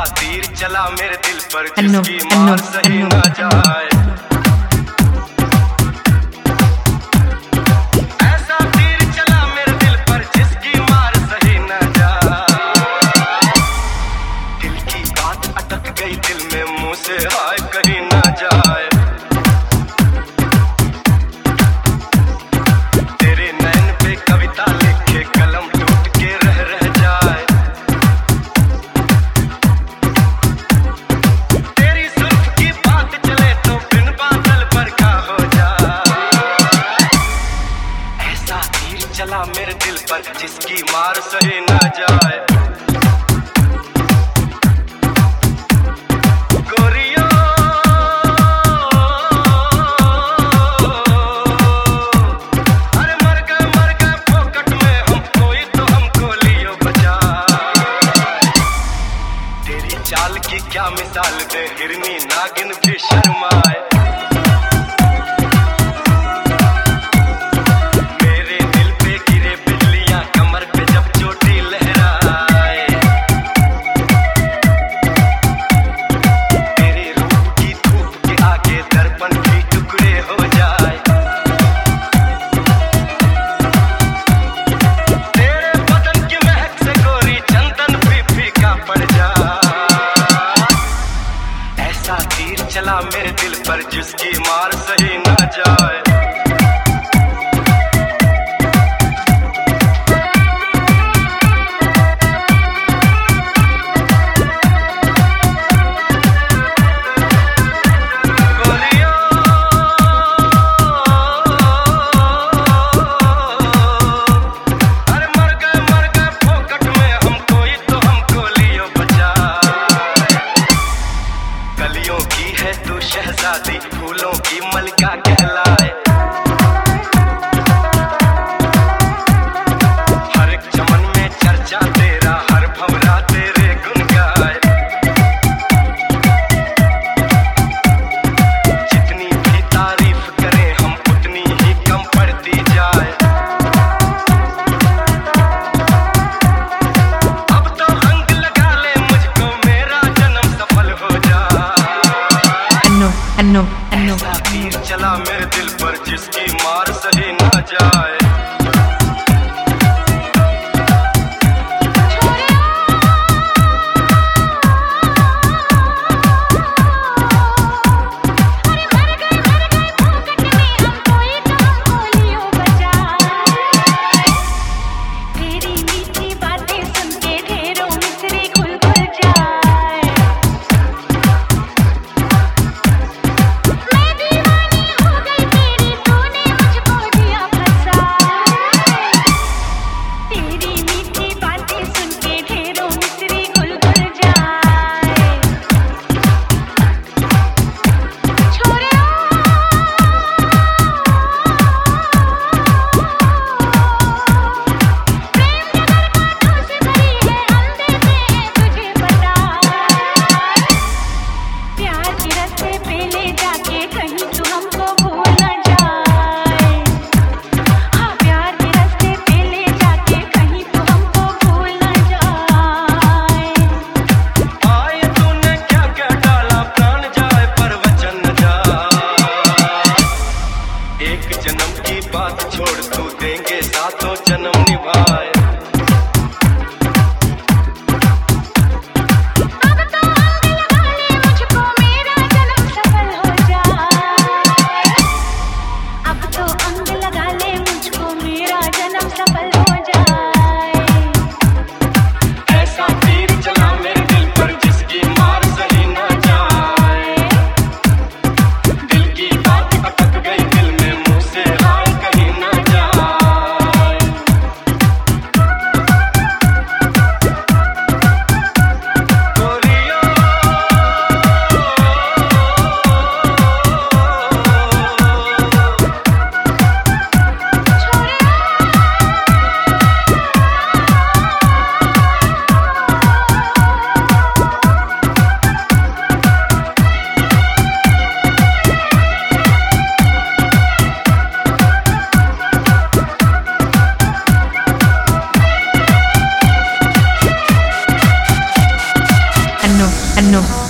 तीर चला मेरे दिल पर जिसकी मार सही न जाए। ऐसा तीर चला मेरे दिल पर जिसकी मार सही न जाए। दिल की बात अटक गई दिल में मुंह से हाय कहीं न जाए। तेरे नैन पे कविता लिखे कलम टूट के रह जाए। तेरी सुल्फ की बात चले तो बिन बादल बरखा हो जाए। ऐसा तीर चला मेरे दिल पर जिसकी मार सही न जाए। चाल की क्या मिसाल दे हिरनी नागिन भी शर्माए। मेरे दिल पे गिरे बिजलियां कमर पे जब चोटी लहराए। तेरे रूप की धूप के आगे दर्पण भी टुकड़े हो जाए। तेरे बदन की महक से गोरी चंदन भी फीका पड़ जाए। ऐसा तीर चला मेरे दिल पर जिसकी मार सही न जाए। तू शहजादी फूलों की मलिका कहलाए। हर एक चमन में चर्चा तेरा हर भंवरा तेरे गुन गाए। जितनी भी तारीफ करें हम उतनी ही कम पड़ती जाए। अब तो अंग लगा ले मुझको मेरा जन्म सफल हो जाए। ऐसा तीर चला मेरे दिल पर जिसकी मार सही न जाए। छोड़ तू देंगे सातों जन्म निभाए। अब तो अंग लगा ले मुझको मेरा जन्म सफल हो जाए। अब तो अंग लगा ले मुझको मेरा जन्म सफल हो जाए। ऐसा तीर चला मेरे दिल पर जिसकी मार सही न जाए। दिल की बात अटक गई दिल में मुंह से हाय कहीं न जाए। Techno.